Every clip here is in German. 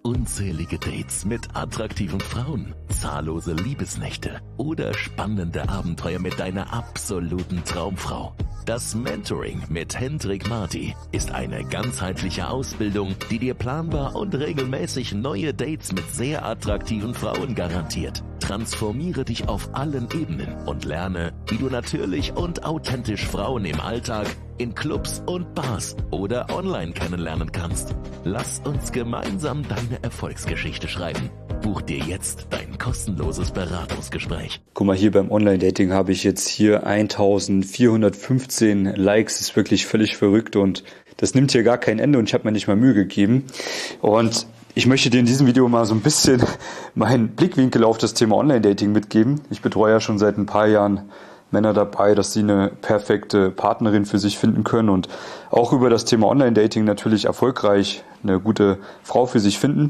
Unzählige Dates mit attraktiven Frauen, zahllose Liebesnächte oder spannende Abenteuer mit deiner absoluten Traumfrau. Das Mentoring mit Hendrik Marty ist eine ganzheitliche Ausbildung, die dir planbar und regelmäßig neue Dates mit sehr attraktiven Frauen garantiert. Transformiere dich auf allen Ebenen und lerne, wie du natürlich und authentisch Frauen im Alltag, in Clubs und Bars oder online kennenlernen kannst. Lass uns gemeinsam deine Erfolgsgeschichte schreiben. Buch dir jetzt dein kostenloses Beratungsgespräch. Guck mal, hier beim Online-Dating habe ich jetzt hier 1415 Likes. Das ist wirklich völlig verrückt und das nimmt hier gar kein Ende und ich habe mir nicht mal Mühe gegeben. Und ich möchte dir in diesem Video mal so ein bisschen meinen Blickwinkel auf das Thema Online-Dating mitgeben. Ich betreue ja schon seit ein paar Jahren Männer dabei, dass sie eine perfekte Partnerin für sich finden können und auch über das Thema Online-Dating natürlich erfolgreich eine gute Frau für sich finden.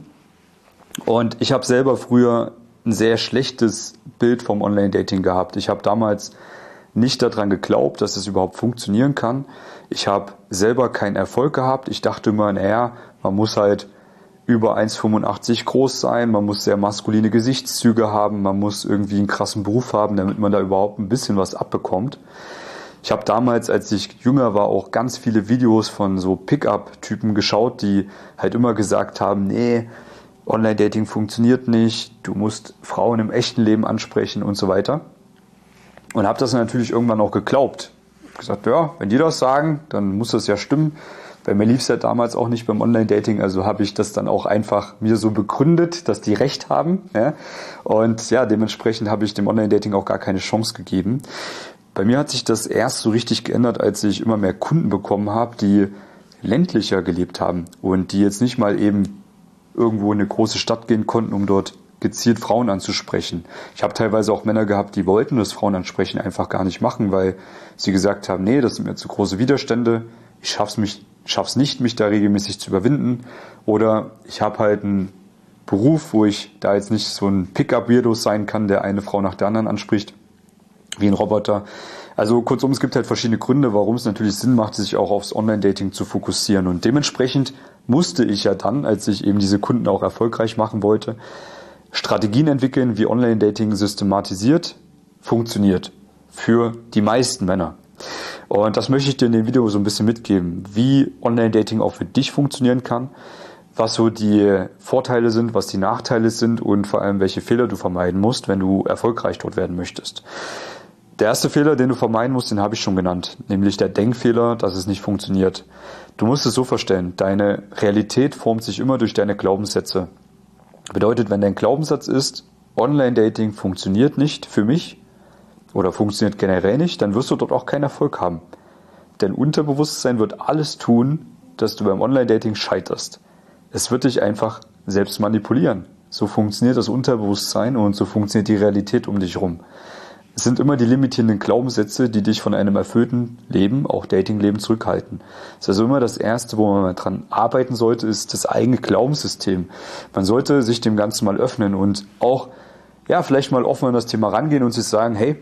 Und ich habe selber früher ein sehr schlechtes Bild vom Online-Dating gehabt. Ich habe damals nicht daran geglaubt, dass es überhaupt funktionieren kann. Ich habe selber keinen Erfolg gehabt. Ich dachte immer, naja, man muss halt über 1,85 groß sein, man muss sehr maskuline Gesichtszüge haben, man muss irgendwie einen krassen Beruf haben, damit man da überhaupt ein bisschen was abbekommt. Ich habe damals, als ich jünger war, auch ganz viele Videos von so Pick-up-Typen geschaut, die halt immer gesagt haben, nee, Online-Dating funktioniert nicht, du musst Frauen im echten Leben ansprechen und so weiter. Und habe das natürlich irgendwann auch geglaubt. Ich gesagt, ja, wenn die das sagen, dann muss das ja stimmen. Bei mir lief es ja damals auch nicht beim Online-Dating, also habe ich das dann auch einfach mir so begründet, dass die recht haben. Ja? Und ja, dementsprechend habe ich dem Online-Dating auch gar keine Chance gegeben. Bei mir hat sich das erst so richtig geändert, als ich immer mehr Kunden bekommen habe, die ländlicher gelebt haben und die jetzt nicht mal eben irgendwo in eine große Stadt gehen konnten, um dort gezielt Frauen anzusprechen. Ich habe teilweise auch Männer gehabt, die wollten das Frauen ansprechen einfach gar nicht machen, weil sie gesagt haben, nee, das sind mir zu große Widerstände, ich schaff's nicht, mich da regelmäßig zu überwinden, oder ich habe halt einen Beruf, wo ich da jetzt nicht so ein Pickup-Weirdo sein kann, der eine Frau nach der anderen anspricht, wie ein Roboter. Also kurzum, es gibt halt verschiedene Gründe, warum es natürlich Sinn macht, sich auch aufs Online-Dating zu fokussieren. Und dementsprechend musste ich ja dann, als ich eben diese Kunden auch erfolgreich machen wollte, Strategien entwickeln, wie Online-Dating systematisiert funktioniert. Für die meisten Männer. Und das möchte ich dir in dem Video so ein bisschen mitgeben, wie Online-Dating auch für dich funktionieren kann, was so die Vorteile sind, was die Nachteile sind und vor allem, welche Fehler du vermeiden musst, wenn du erfolgreich dort werden möchtest. Der erste Fehler, den du vermeiden musst, den habe ich schon genannt, nämlich der Denkfehler, dass es nicht funktioniert. Du musst es so verstehen, deine Realität formt sich immer durch deine Glaubenssätze. Bedeutet, wenn dein Glaubenssatz ist, Online-Dating funktioniert nicht für mich oder funktioniert generell nicht, dann wirst du dort auch keinen Erfolg haben. Dein Unterbewusstsein wird alles tun, dass du beim Online-Dating scheiterst. Es wird dich einfach selbst manipulieren. So funktioniert das Unterbewusstsein und so funktioniert die Realität um dich herum. Es sind immer die limitierenden Glaubenssätze, die dich von einem erfüllten Leben, auch Datingleben, zurückhalten. Das ist also immer das Erste, wo man mal dran arbeiten sollte, ist das eigene Glaubenssystem. Man sollte sich dem Ganzen mal öffnen und auch, ja, vielleicht mal offen an das Thema rangehen und sich sagen, hey,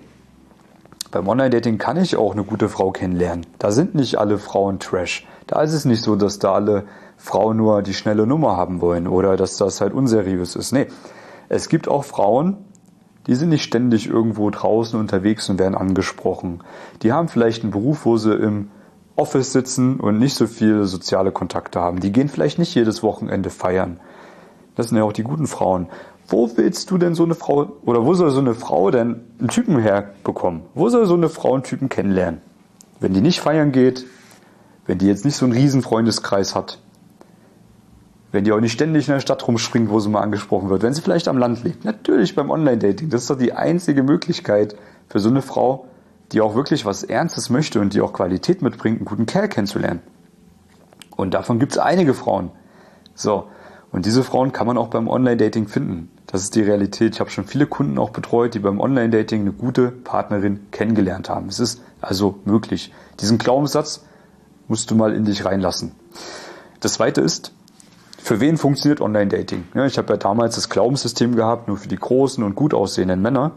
beim Online-Dating kann ich auch eine gute Frau kennenlernen. Da sind nicht alle Frauen Trash. Da ist es nicht so, dass da alle Frauen nur die schnelle Nummer haben wollen oder dass das halt unseriös ist. Nee, es gibt auch Frauen, die sind nicht ständig irgendwo draußen unterwegs und werden angesprochen. Die haben vielleicht einen Beruf, wo sie im Office sitzen und nicht so viele soziale Kontakte haben. Die gehen vielleicht nicht jedes Wochenende feiern. Das sind ja auch die guten Frauen. Wo willst du denn so eine Frau, oder wo soll so eine Frau denn einen Typen herbekommen? Wo soll so eine Frau einen Typen kennenlernen? Wenn die nicht feiern geht, wenn die jetzt nicht so einen riesen Freundeskreis hat, wenn die auch nicht ständig in der Stadt rumspringt, wo sie mal angesprochen wird, wenn sie vielleicht am Land lebt. Natürlich beim Online-Dating. Das ist doch die einzige Möglichkeit für so eine Frau, die auch wirklich was Ernstes möchte und die auch Qualität mitbringt, einen guten Kerl kennenzulernen. Und davon gibt es einige Frauen. So, und diese Frauen kann man auch beim Online-Dating finden. Das ist die Realität. Ich habe schon viele Kunden auch betreut, die beim Online-Dating eine gute Partnerin kennengelernt haben. Es ist also möglich. Diesen Glaubenssatz musst du mal in dich reinlassen. Das Zweite ist, für wen funktioniert Online-Dating? Ja, ich habe ja damals das Glaubenssystem gehabt, nur für die großen und gut aussehenden Männer.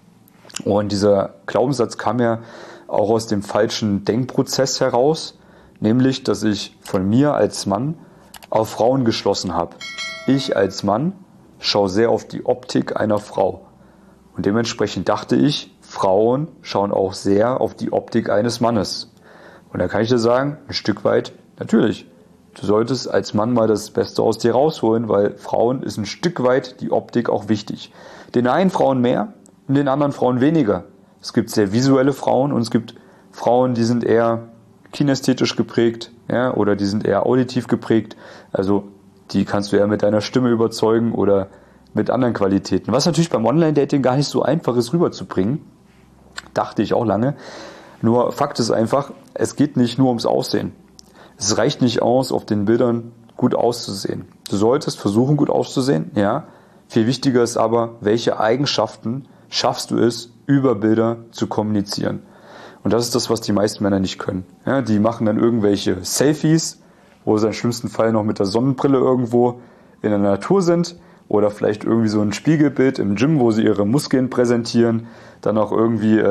Und dieser Glaubenssatz kam ja auch aus dem falschen Denkprozess heraus, nämlich, dass ich von mir als Mann auf Frauen geschlossen habe. Ich als Mann schaue sehr auf die Optik einer Frau. Und dementsprechend dachte ich, Frauen schauen auch sehr auf die Optik eines Mannes. Und da kann ich dir sagen, ein Stück weit, natürlich. Du solltest als Mann mal das Beste aus dir rausholen, weil Frauen ist ein Stück weit die Optik auch wichtig. Den einen Frauen mehr und den anderen Frauen weniger. Es gibt sehr visuelle Frauen und es gibt Frauen, die sind eher kinästhetisch geprägt, ja, oder die sind eher auditiv geprägt. Also die kannst du eher mit deiner Stimme überzeugen oder mit anderen Qualitäten. Was natürlich beim Online-Dating gar nicht so einfach ist rüberzubringen, dachte ich auch lange. Nur Fakt ist einfach, es geht nicht nur ums Aussehen. Es reicht nicht aus, auf den Bildern gut auszusehen. Du solltest versuchen, gut auszusehen, ja. Viel wichtiger ist aber, welche Eigenschaften schaffst du es, über Bilder zu kommunizieren. Und das ist das, was die meisten Männer nicht können. Ja, die machen dann irgendwelche Selfies, wo sie im schlimmsten Fall noch mit der Sonnenbrille irgendwo in der Natur sind. Oder vielleicht irgendwie so ein Spiegelbild im Gym, wo sie ihre Muskeln präsentieren. Dann auch irgendwie,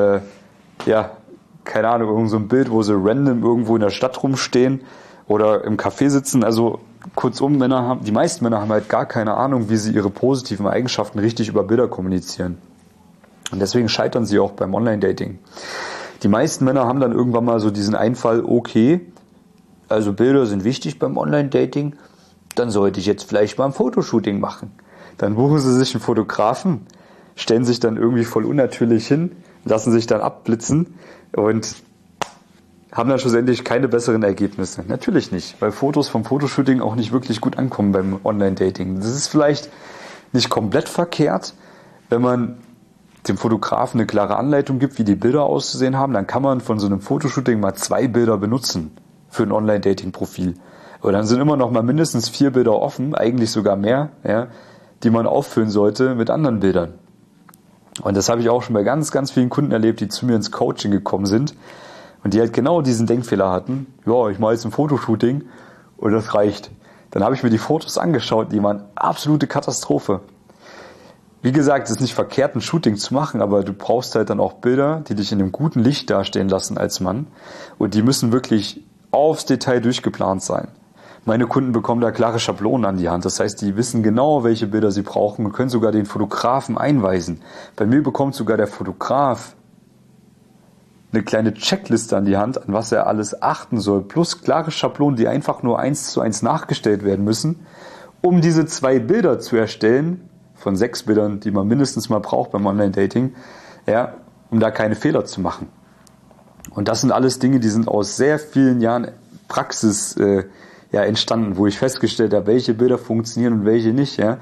keine Ahnung, irgend so ein Bild, wo sie random irgendwo in der Stadt rumstehen oder im Café sitzen. Also kurzum, die meisten Männer haben halt gar keine Ahnung, wie sie ihre positiven Eigenschaften richtig über Bilder kommunizieren. Und deswegen scheitern sie auch beim Online-Dating. Die meisten Männer haben dann irgendwann mal so diesen Einfall, okay, also Bilder sind wichtig beim Online-Dating, dann sollte ich jetzt vielleicht mal ein Fotoshooting machen. Dann buchen sie sich einen Fotografen, stellen sich dann irgendwie voll unnatürlich hin, lassen sich dann abblitzen und haben dann schlussendlich keine besseren Ergebnisse. Natürlich nicht, weil Fotos vom Fotoshooting auch nicht wirklich gut ankommen beim Online-Dating. Das ist vielleicht nicht komplett verkehrt, wenn man dem Fotografen eine klare Anleitung gibt, wie die Bilder auszusehen haben, dann kann man von so einem Fotoshooting mal 2 Bilder benutzen für ein Online-Dating-Profil. Aber dann sind immer noch mal mindestens 4 Bilder offen, eigentlich sogar mehr, ja, die man auffüllen sollte mit anderen Bildern. Und das habe ich auch schon bei ganz, ganz vielen Kunden erlebt, die zu mir ins Coaching gekommen sind und die halt genau diesen Denkfehler hatten. Ja, ich mache jetzt ein Fotoshooting und das reicht. Dann habe ich mir die Fotos angeschaut, die waren absolute Katastrophe. Wie gesagt, es ist nicht verkehrt, ein Shooting zu machen, aber du brauchst halt dann auch Bilder, die dich in einem guten Licht dastehen lassen als Mann. Und die müssen wirklich aufs Detail durchgeplant sein. Meine Kunden bekommen da klare Schablonen an die Hand. Das heißt, die wissen genau, welche Bilder sie brauchen und können sogar den Fotografen einweisen. Bei mir bekommt sogar der Fotograf eine kleine Checkliste an die Hand, an was er alles achten soll, plus klare Schablonen, die einfach nur 1:1 nachgestellt werden müssen, um diese 2 Bilder zu erstellen, von 6 Bildern, die man mindestens mal braucht beim Online-Dating, ja, um da keine Fehler zu machen. Und das sind alles Dinge, die sind aus sehr vielen Jahren Praxis entstanden, wo ich festgestellt habe, welche Bilder funktionieren und welche nicht. Ja.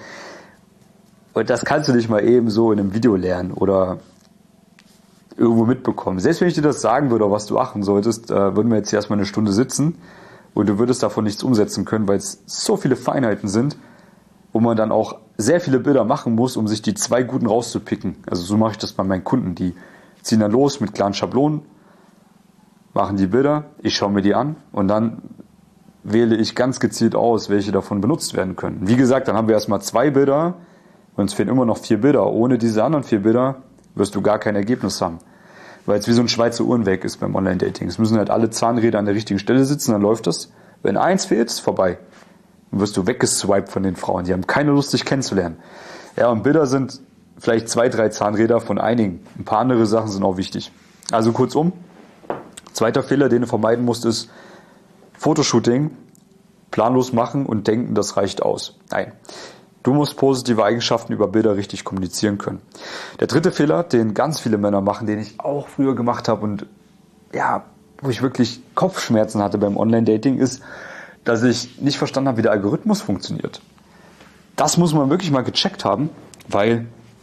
Und das kannst du nicht mal eben so in einem Video lernen oder irgendwo mitbekommen. Selbst wenn ich dir das sagen würde, was du achten solltest, würden wir jetzt hier erstmal eine Stunde sitzen und du würdest davon nichts umsetzen können, weil es so viele Feinheiten sind, wo man dann auch sehr viele Bilder machen muss, um sich die 2 guten rauszupicken. Also so mache ich das bei meinen Kunden. Die ziehen dann los mit klaren Schablonen, machen die Bilder, ich schaue mir die an und dann wähle ich ganz gezielt aus, welche davon benutzt werden können. Wie gesagt, dann haben wir erstmal 2 Bilder und uns fehlen immer noch 4 Bilder. Ohne diese anderen 4 Bilder wirst du gar kein Ergebnis haben. Weil es wie so ein Schweizer Uhrenwerk ist beim Online-Dating. Es müssen halt alle Zahnräder an der richtigen Stelle sitzen, dann läuft das. Wenn eins fehlt, ist vorbei. Dann wirst du weggeswiped von den Frauen. Die haben keine Lust, dich kennenzulernen. Ja, und Bilder sind vielleicht 2, 3 Zahnräder von einigen. Ein paar andere Sachen sind auch wichtig. Also kurzum, zweiter Fehler, den du vermeiden musst, ist Fotoshooting planlos machen und denken, das reicht aus. Nein. Du musst positive Eigenschaften über Bilder richtig kommunizieren können. Der dritte Fehler, den ganz viele Männer machen, den ich auch früher gemacht habe und ja, wo ich wirklich Kopfschmerzen hatte beim Online-Dating, ist, dass ich nicht verstanden habe, wie der Algorithmus funktioniert. Das muss man wirklich mal gecheckt haben, weil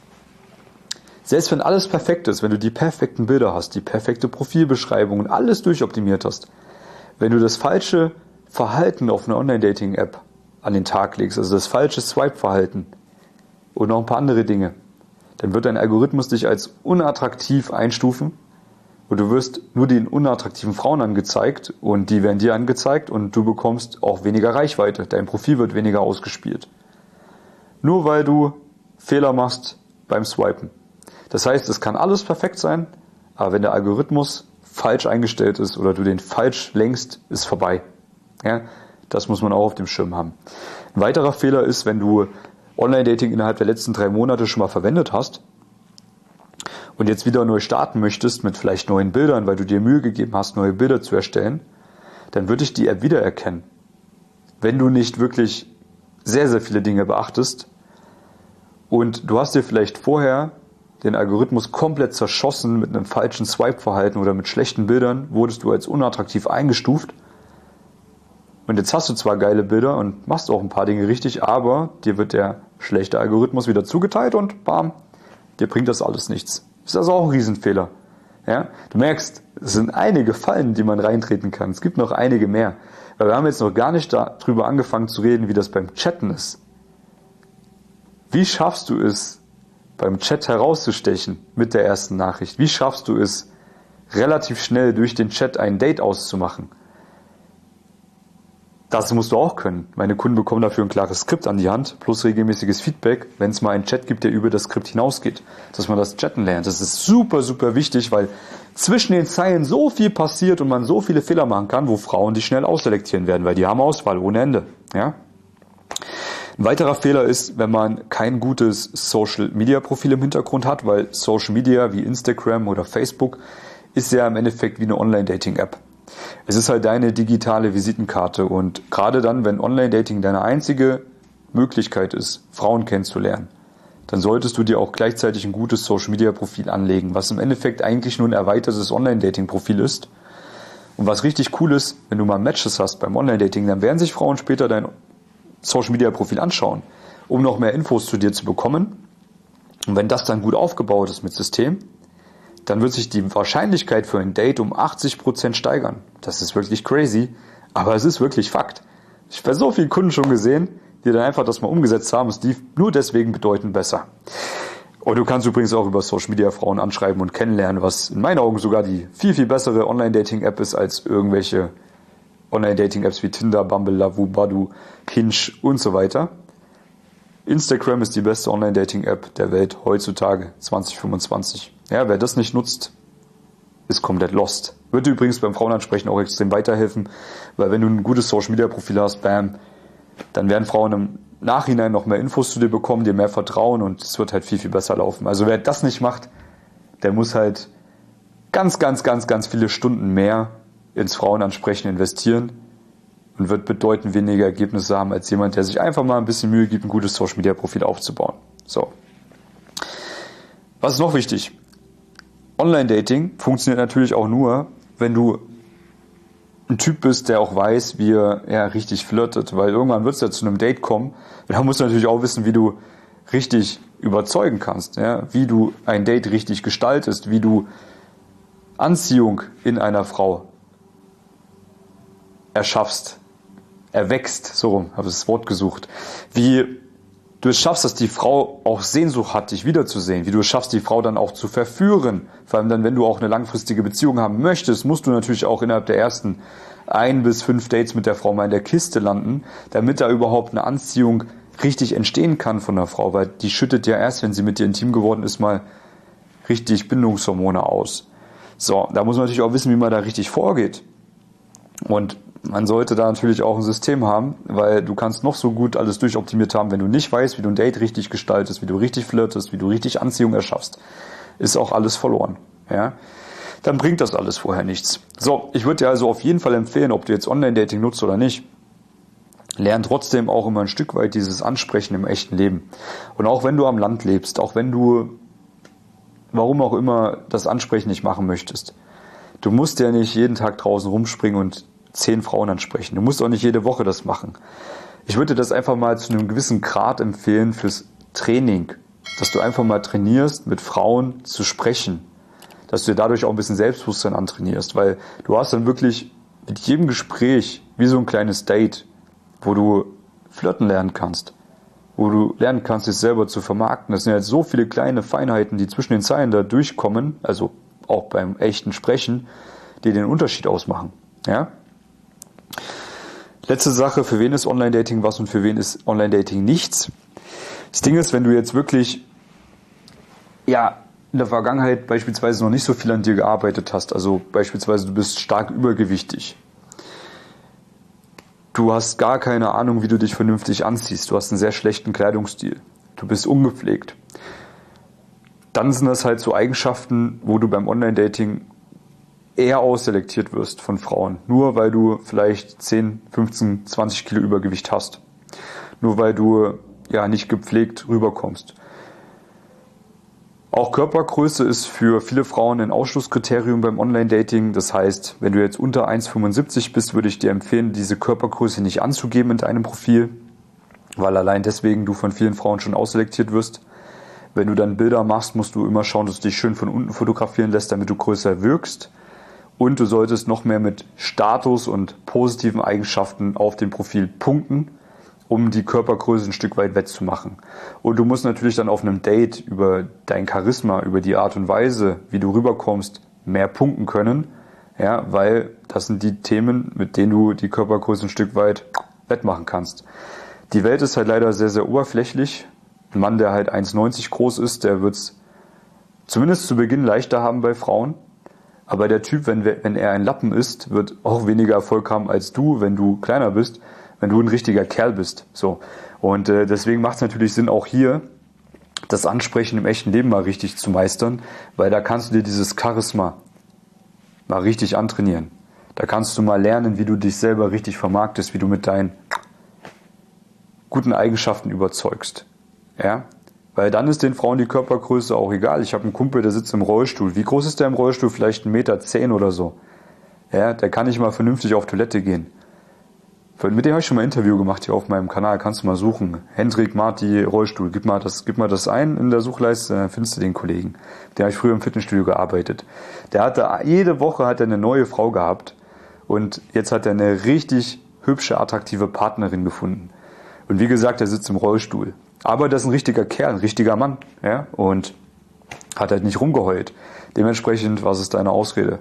selbst wenn alles perfekt ist, wenn du die perfekten Bilder hast, die perfekte Profilbeschreibung und alles durchoptimiert hast, wenn du das falsche Verhalten auf einer Online-Dating-App an den Tag legst, also das falsche Swipe-Verhalten und noch ein paar andere Dinge, dann wird dein Algorithmus dich als unattraktiv einstufen und du wirst nur den unattraktiven Frauen angezeigt und die werden dir angezeigt und du bekommst auch weniger Reichweite. Dein Profil wird weniger ausgespielt. Nur weil du Fehler machst beim Swipen. Das heißt, es kann alles perfekt sein, aber wenn der Algorithmus falsch eingestellt ist oder du den falsch lenkst, ist vorbei. Ja? Das muss man auch auf dem Schirm haben. Ein weiterer Fehler ist, wenn du Online-Dating innerhalb der letzten 3 Monate schon mal verwendet hast und jetzt wieder neu starten möchtest mit vielleicht neuen Bildern, weil du dir Mühe gegeben hast, neue Bilder zu erstellen, dann würde ich die App wiedererkennen. Wenn du nicht wirklich sehr, sehr viele Dinge beachtest und du hast dir vielleicht vorher den Algorithmus komplett zerschossen mit einem falschen Swipe-Verhalten oder mit schlechten Bildern, wurdest du als unattraktiv eingestuft. Und jetzt hast du zwar geile Bilder und machst auch ein paar Dinge richtig, aber dir wird der schlechte Algorithmus wieder zugeteilt und bam, dir bringt das alles nichts. Ist also auch ein Riesenfehler. Ja? Du merkst, es sind einige Fallen, die man reintreten kann. Es gibt noch einige mehr. Weil wir haben jetzt noch gar nicht darüber angefangen zu reden, wie das beim Chatten ist. Wie schaffst du es, beim Chat herauszustechen mit der ersten Nachricht? Wie schaffst du es, relativ schnell durch den Chat ein Date auszumachen? Das musst du auch können. Meine Kunden bekommen dafür ein klares Skript an die Hand, plus regelmäßiges Feedback, wenn es mal einen Chat gibt, der über das Skript hinausgeht. Dass man das Chatten lernt. Das ist super, super wichtig, weil zwischen den Zeilen so viel passiert und man so viele Fehler machen kann, wo Frauen dich schnell ausselektieren werden, weil die haben Auswahl ohne Ende. Ja? Ein weiterer Fehler ist, wenn man kein gutes Social-Media-Profil im Hintergrund hat, weil Social Media wie Instagram oder Facebook ist ja im Endeffekt wie eine Online-Dating-App. Es ist halt deine digitale Visitenkarte und gerade dann, wenn Online-Dating deine einzige Möglichkeit ist, Frauen kennenzulernen, dann solltest du dir auch gleichzeitig ein gutes Social-Media-Profil anlegen, was im Endeffekt eigentlich nur ein erweitertes Online-Dating-Profil ist. Und was richtig cool ist, wenn du mal Matches hast beim Online-Dating, dann werden sich Frauen später dein Social-Media-Profil anschauen, um noch mehr Infos zu dir zu bekommen. Und wenn das dann gut aufgebaut ist mit System, dann wird sich die Wahrscheinlichkeit für ein Date um 80% steigern. Das ist wirklich crazy, aber es ist wirklich Fakt. Ich habe so viele Kunden schon gesehen, die dann einfach das mal umgesetzt haben. Es lief nur deswegen bedeutend besser. Und du kannst übrigens auch über Social Media Frauen anschreiben und kennenlernen, was in meinen Augen sogar die viel, viel bessere Online-Dating-App ist als irgendwelche Online-Dating-Apps wie Tinder, Bumble, Lovoo, Badoo, Hinge und so weiter. Instagram ist die beste Online-Dating-App der Welt heutzutage, 2025. Ja, wer das nicht nutzt, ist komplett lost. Wird übrigens beim Frauenansprechen auch extrem weiterhelfen, weil wenn du ein gutes Social-Media-Profil hast, bam, dann werden Frauen im Nachhinein noch mehr Infos zu dir bekommen, dir mehr vertrauen und es wird halt viel, viel besser laufen. Also wer das nicht macht, der muss halt ganz, ganz, ganz, ganz viele Stunden mehr ins Frauenansprechen investieren und wird bedeutend weniger Ergebnisse haben als jemand, der sich einfach mal ein bisschen Mühe gibt, ein gutes Social-Media-Profil aufzubauen. So. Was ist noch wichtig? Online-Dating funktioniert natürlich auch nur, wenn du ein Typ bist, der auch weiß, wie er richtig flirtet, weil irgendwann wird es ja zu einem Date kommen. Da musst du natürlich auch wissen, wie du richtig überzeugen kannst, ja? Wie du ein Date richtig gestaltest, wie du Anziehung in einer Frau erschaffst, erwächst, so rum, habe ich das Wort gesucht, wie du es schaffst, dass die Frau auch Sehnsucht hat, dich wiederzusehen, wie du es schaffst, die Frau dann auch zu verführen, vor allem dann, wenn du auch eine langfristige Beziehung haben möchtest, musst du natürlich auch innerhalb der ersten 1 bis 5 Dates mit der Frau mal in der Kiste landen, damit da überhaupt eine Anziehung richtig entstehen kann von der Frau, weil die schüttet ja erst, wenn sie mit dir intim geworden ist, mal richtig Bindungshormone aus. So, da muss man natürlich auch wissen, wie man da richtig vorgeht. Und man sollte da natürlich auch ein System haben, weil du kannst noch so gut alles durchoptimiert haben, wenn du nicht weißt, wie du ein Date richtig gestaltest, wie du richtig flirtest, wie du richtig Anziehung erschaffst, ist auch alles verloren. Ja? Dann bringt das alles vorher nichts. So, ich würde dir also auf jeden Fall empfehlen, ob du jetzt Online-Dating nutzt oder nicht, lern trotzdem auch immer ein Stück weit dieses Ansprechen im echten Leben. Und auch wenn du am Land lebst, auch wenn du, warum auch immer, das Ansprechen nicht machen möchtest, du musst ja nicht jeden Tag draußen rumspringen und 10 Frauen ansprechen. Du musst auch nicht jede Woche das machen. Ich würde dir das einfach mal zu einem gewissen Grad empfehlen fürs Training, dass du einfach mal trainierst, mit Frauen zu sprechen, dass du dir dadurch auch ein bisschen Selbstbewusstsein antrainierst, weil du hast dann wirklich mit jedem Gespräch wie so ein kleines Date, wo du flirten lernen kannst, wo du lernen kannst, dich selber zu vermarkten. Das sind jetzt so viele kleine Feinheiten, die zwischen den Zeilen da durchkommen, also auch beim echten Sprechen, die den Unterschied ausmachen. Ja? Letzte Sache, für wen ist Online-Dating was und für wen ist Online-Dating nichts? Das Ding ist, wenn du jetzt wirklich in der Vergangenheit beispielsweise noch nicht so viel an dir gearbeitet hast, also beispielsweise du bist stark übergewichtig, Du hast gar keine Ahnung, wie du dich vernünftig anziehst. Du hast einen sehr schlechten Kleidungsstil. Du bist ungepflegt. Dann sind das halt so Eigenschaften, wo du beim Online-Dating eher ausselektiert wirst von Frauen. Nur weil du vielleicht 10, 15, 20 Kilo Übergewicht hast. Nur weil du ja nicht gepflegt rüberkommst. Auch Körpergröße ist für viele Frauen ein Ausschlusskriterium beim Online-Dating. Das heißt, wenn du jetzt unter 1,75 bist, würde ich dir empfehlen, diese Körpergröße nicht anzugeben in deinem Profil, weil allein deswegen du von vielen Frauen schon ausselektiert wirst. Wenn du dann Bilder machst, musst du immer schauen, dass du dich schön von unten fotografieren lässt, damit du größer wirkst. Und du solltest noch mehr mit Status und positiven Eigenschaften auf dem Profil punkten, um die Körpergröße ein Stück weit wettzumachen. Und du musst natürlich dann auf einem Date über dein Charisma, über die Art und Weise, wie du rüberkommst, mehr punkten können, ja, weil das sind die Themen, mit denen du die Körpergröße ein Stück weit wettmachen kannst. Die Welt ist halt leider sehr, sehr oberflächlich. Ein Mann, der halt 1,90 groß ist, der wird es zumindest zu Beginn leichter haben bei Frauen. Aber der Typ, wenn er ein Lappen ist, wird auch weniger Erfolg haben als du, wenn du kleiner bist, wenn du ein richtiger Kerl bist. So. Und deswegen macht es natürlich Sinn, auch hier das Ansprechen im echten Leben mal richtig zu meistern, weil da kannst du dir dieses Charisma mal richtig antrainieren. Da kannst du mal lernen, wie du dich selber richtig vermarktest, wie du mit deinen guten Eigenschaften überzeugst. Ja? Weil dann ist den Frauen die Körpergröße auch egal. Ich habe einen Kumpel, der sitzt im Rollstuhl. Wie groß ist der im Rollstuhl? Vielleicht 1,10 Meter oder so. Ja, der kann nicht mal vernünftig auf Toilette gehen. Mit dem habe ich schon mal ein Interview gemacht hier auf meinem Kanal. Kannst du mal suchen. Hendrik Marti Rollstuhl. Gib mal das ein in der Suchleiste, dann findest du den Kollegen. Den habe ich früher im Fitnessstudio gearbeitet. Jede Woche hat er eine neue Frau gehabt. Und jetzt hat er eine richtig hübsche, attraktive Partnerin gefunden. Und wie gesagt, er sitzt im Rollstuhl. Aber das ist ein richtiger Kerl, ein richtiger Mann. Ja? Und hat halt nicht rumgeheult. Dementsprechend, was ist deine Ausrede?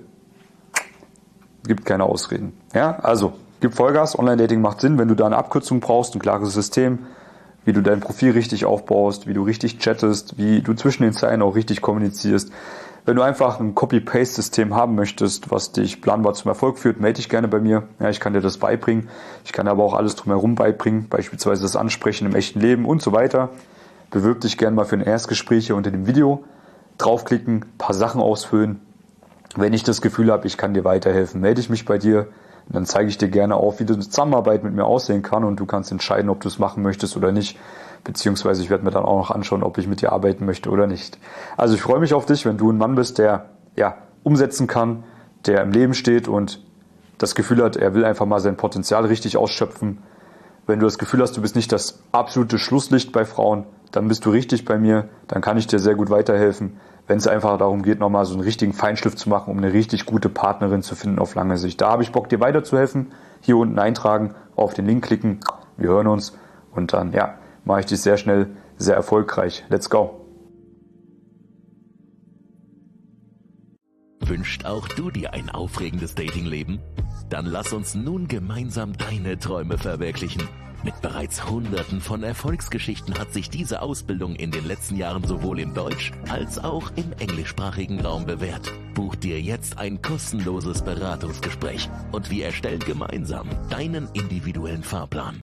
Gibt keine Ausreden. Ja, also, gib Vollgas. Online-Dating macht Sinn, wenn du da eine Abkürzung brauchst, ein klares System, wie du dein Profil richtig aufbaust, wie du richtig chattest, wie du zwischen den Zeilen auch richtig kommunizierst. Wenn du einfach ein Copy-Paste-System haben möchtest, was dich planbar zum Erfolg führt, melde dich gerne bei mir. Ja, ich kann dir das beibringen. Ich kann aber auch alles drumherum beibringen, beispielsweise das Ansprechen im echten Leben und so weiter. Bewirb dich gerne mal für ein Erstgespräch hier unter dem Video. Draufklicken, ein paar Sachen ausfüllen. Wenn ich das Gefühl habe, ich kann dir weiterhelfen, melde ich mich bei dir. Und dann zeige ich dir gerne auf, wie die Zusammenarbeit mit mir aussehen kann und du kannst entscheiden, ob du es machen möchtest oder nicht. Beziehungsweise ich werde mir dann auch noch anschauen, ob ich mit dir arbeiten möchte oder nicht. Also ich freue mich auf dich, wenn du ein Mann bist, der umsetzen kann, der im Leben steht und das Gefühl hat, er will einfach mal sein Potenzial richtig ausschöpfen. Wenn du das Gefühl hast, du bist nicht das absolute Schlusslicht bei Frauen, dann bist du richtig bei mir, dann kann ich dir sehr gut weiterhelfen. Wenn es einfach darum geht, nochmal so einen richtigen Feinschliff zu machen, um eine richtig gute Partnerin zu finden auf lange Sicht. Da habe ich Bock, dir weiterzuhelfen. Hier unten eintragen, auf den Link klicken. Wir hören uns und dann, mache ich dich sehr schnell, sehr erfolgreich. Let's go! Wünscht auch du dir ein aufregendes Datingleben? Dann lass uns nun gemeinsam deine Träume verwirklichen. Mit bereits Hunderten von Erfolgsgeschichten hat sich diese Ausbildung in den letzten Jahren sowohl im Deutsch- als auch im englischsprachigen Raum bewährt. Buch dir jetzt ein kostenloses Beratungsgespräch und wir erstellen gemeinsam deinen individuellen Fahrplan.